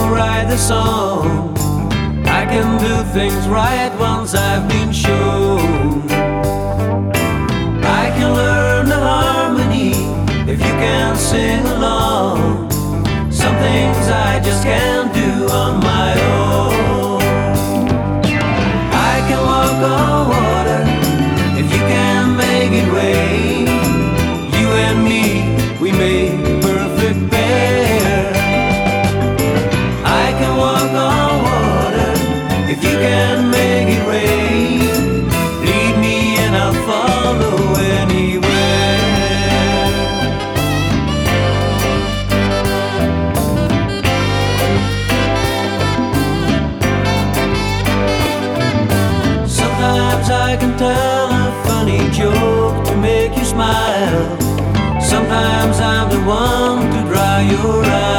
write the song. I can do things right once I've been shown. I can learn the harmony if you can sing along. Some things I just can't do on my own. I can walk on water if you can make it rain. You and me, we make a perfect pair. I can walk on water if you can make it rain. Lead me and I'll follow anywhere. Sometimes I can tell a funny joke to make you smile. Sometimes I'm the one to dry your eyes.